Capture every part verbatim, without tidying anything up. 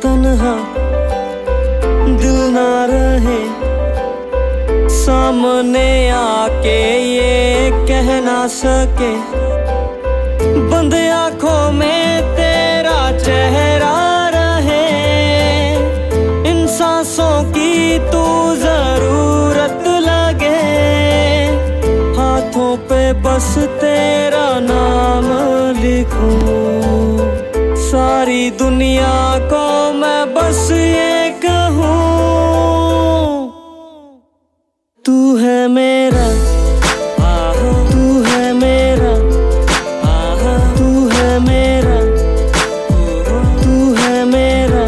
तन्हा दिल ना रहे, सामने आके ये कह ना सके। बंद आंखों में तेरा चेहरा रहे, इन सांसों की तू जरूरत लगे। हाथों पे बस तेरा नाम लिखूं, सारी दुनिया को मैं बस ये कहूँ, तू है मेरा, तू है मेरा, तू है मेरा, तू है मेरा।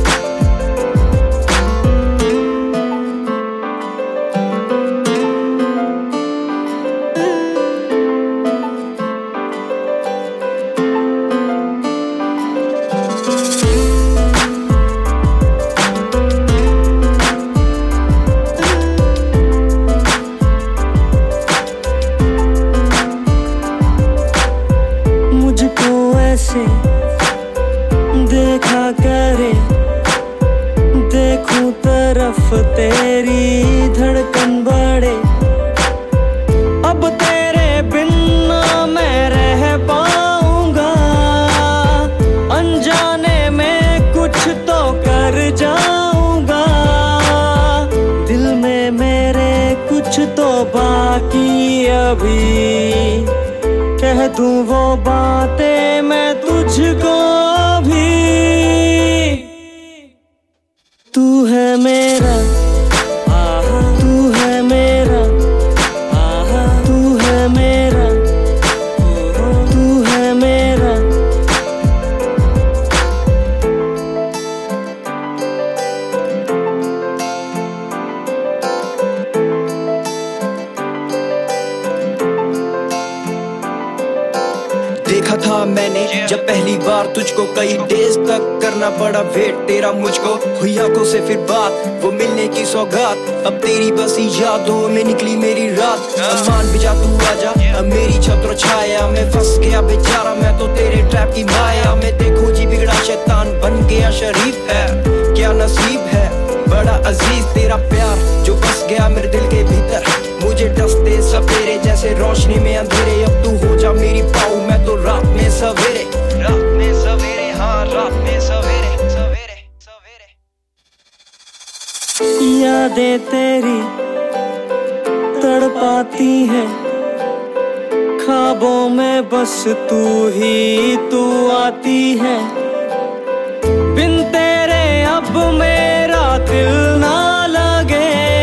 ऐसे देखा करे, देखूं तरफ तेरी धड़कन बढ़े। अब तेरे बिन ना मैं रह पाऊंगा, अनजाने में कुछ तो कर जाऊंगा। दिल में मेरे कुछ तो बाकी अभी, कह दूं वो बातें मैं तुझको भी। तू है मेरा, तू है मेरा, तू है मेरा, तू है मेरा। देखा था मैंने जब पहली बार तुझको, कई डेज तक करना पड़ा वेट तेरा मुझको। हुई आंखों से फिर बात, वो मिलने की सौगात। अब तेरी बसी यादों में निकली मेरी रात। अरमान बिजा तू आजा, अब मेरी छत्र छाया में फंस गया बेचारा मैं तो तेरे ट्रैप की माया में। देखो जी बिगड़ा शैतान बन गया शरीफ है, क्या नसीब है बड़ा अजीज तेरा प्यार जो बस गया मेरे दिल के भीतर। मुझे डसते सवेरे जैसे रोशनी में अंधेरे, अब तू हो जा मेरी पाऊ मैं तो रात में सवेरे, रात में सवेरे, हाँ रात में सवेरे, सवेरे सवेरे। यादें तेरी तड़पाती हैं, ख्वाबों में बस तू ही तू आती है। बिन तेरे अब मेरा दिल ना लगे,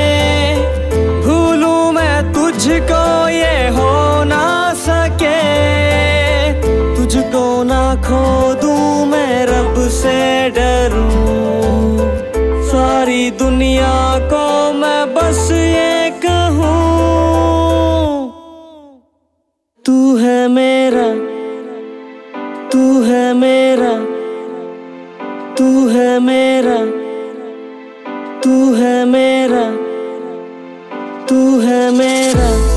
भूलूं मैं तुझको ये हो ना सके। तुझको ना खो दूं मैं रब से डरूं, सारी दुनिया को मैं बस ये कहूँ, तू है मेरा, तू है मेरा, तू है मेरा, तू है मेरा, तू है मेरा।